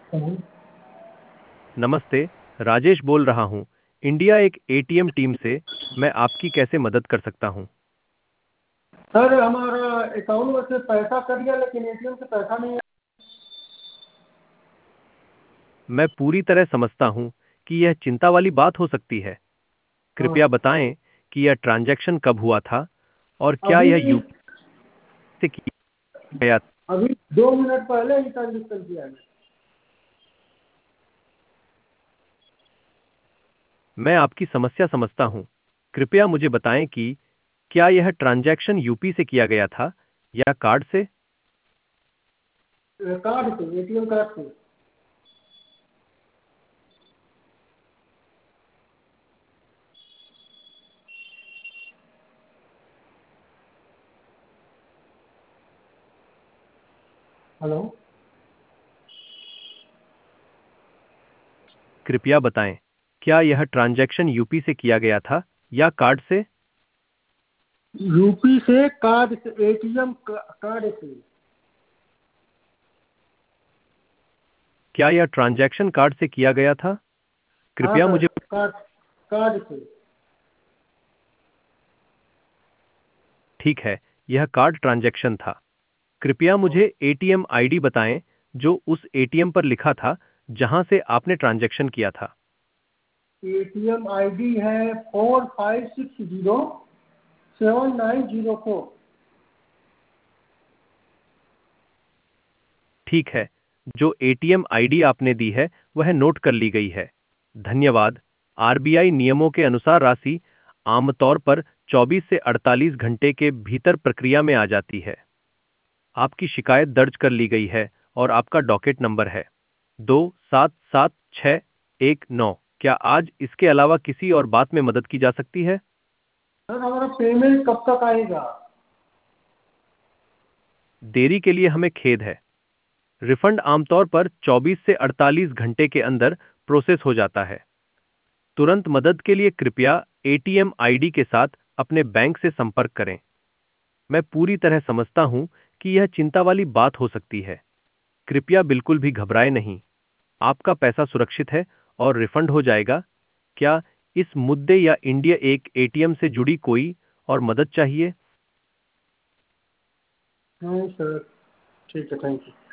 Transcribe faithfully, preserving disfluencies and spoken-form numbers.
हम्म। नमस्ते। राजेश बोल रहा हूँ। इंडिया एक एटीएम टीम से। मैं आपकी कैसे मदद कर सकता हूँ? सर हमारा अकाउंट में से पैसा कट गया लेकिन एटीएम से पैसा नहीं आया। मैं पूरी तरह समझता हूँ कि यह चिंता वाली बात हो सकती है। हाँ। कृपया बताएं कि यह ट्रांजैक्शन कब हुआ था और क्या अभी यह यूपी से किया गया था? अभी दो मिनट पहले ही ट्रांजेक्शन किया है। मैं आपकी समस्या समझता हूँ। कृपया मुझे बताएं कि क्या यह ट्रांजैक्शन यूपी से किया गया था या कार्ड से? कार्ड से, एटीएम कार्ड से। हेलो। कृपया बताएं क्या यह ट्रांजैक्शन यूपी से किया गया था या कार्ड से? यूपी से कार्ड से, एटीएम कार्ड से। क्या यह ट्रांजैक्शन कार्ड से किया गया था? हाँ कृपया सर, मुझे कार्ड कार्ड से। ठीक है, यह कार्ड ट्रांजैक्शन था। कृपया मुझे एटीएम आईडी बताएं जो उस एटीएम पर लिखा था जहां से आपने ट्रांजैक्शन किया था। एटीएम आईडी है four five six zero seven nine zero four. ठीक है, जो एटीएम आईडी आपने दी है वह नोट कर ली गई है। धन्यवाद। आरबीआई नियमों के अनुसार राशि आमतौर पर चौबीस से अड़तालीस घंटे के भीतर प्रक्रिया में आ जाती है। आपकी शिकायत दर्ज कर ली गई है और आपका डॉकेट नंबर है दो सात सात छः एक नौ। क्या आज इसके अलावा किसी और बात में मदद की जा सकती है? सर हमारा पेमेंट कब तक आएगा? देरी के लिए हमें खेद है। रिफंड आमतौर पर चौबीस से अड़तालीस घंटे के अंदर प्रोसेस हो जाता है। तुरंत मदद के लिए कृपया एटीएम आईडी के साथ अपने बैंक से संपर्क करें। मैं पूरी तरह समझता हूं कि यह चिंता वाली बात हो सकती है। कृपया बिल्कुल भी घबराएं नहीं। आपका पैसा सुरक्षित है और रिफंड हो जाएगा। क्या इस मुद्दे या इंडिया एक एटीएम से जुड़ी कोई और मदद चाहिए? नहीं सर, ठीक है, थैंक यू।